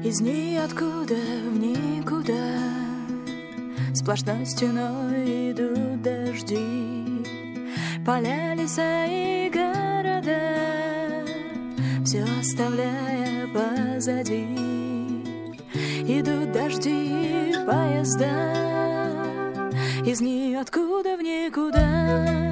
Из ниоткуда в никуда сплошной стеной идут дожди, поля, леса и города, все оставляя позади. Идут дожди, поезда, из ниоткуда в никуда.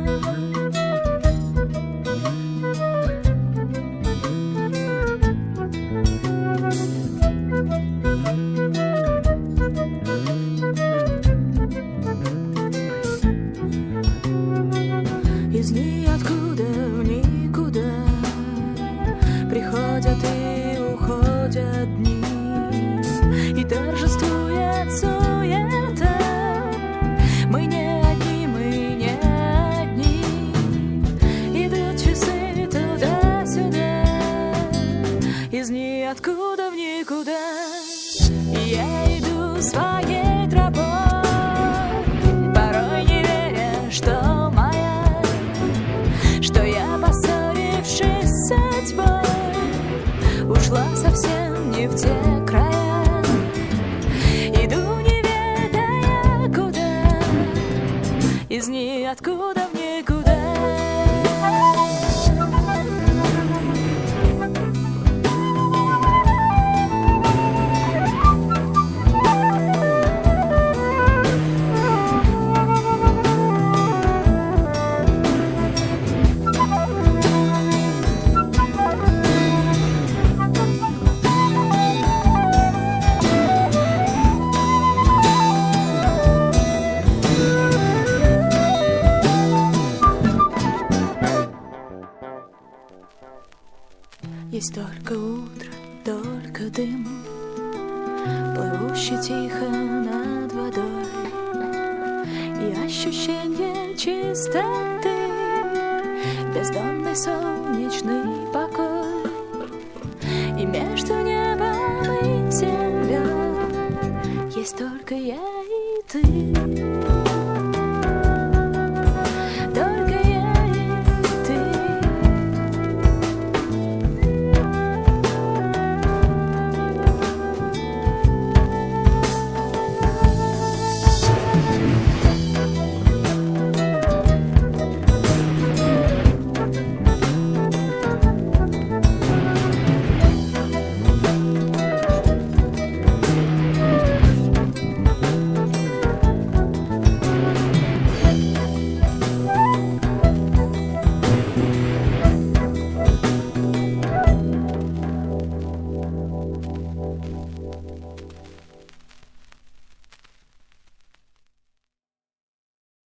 Из ниоткуда в никуда приходят и уходят дни, и торжествует суета. Мы не одни, мы не одни. Идут часы туда-сюда, из ниоткуда в никуда. Я иду своей тропой, порой не веря, что моя, что я, поссорившись с судьбой, ушла совсем не в те края. Иду, не ведая куда, из ниоткуда в никуда. Есть только утро, только дым, плывущий тихо над водой, и ощущение чистоты, бездонный солнечный покой. И между небом и землей есть только я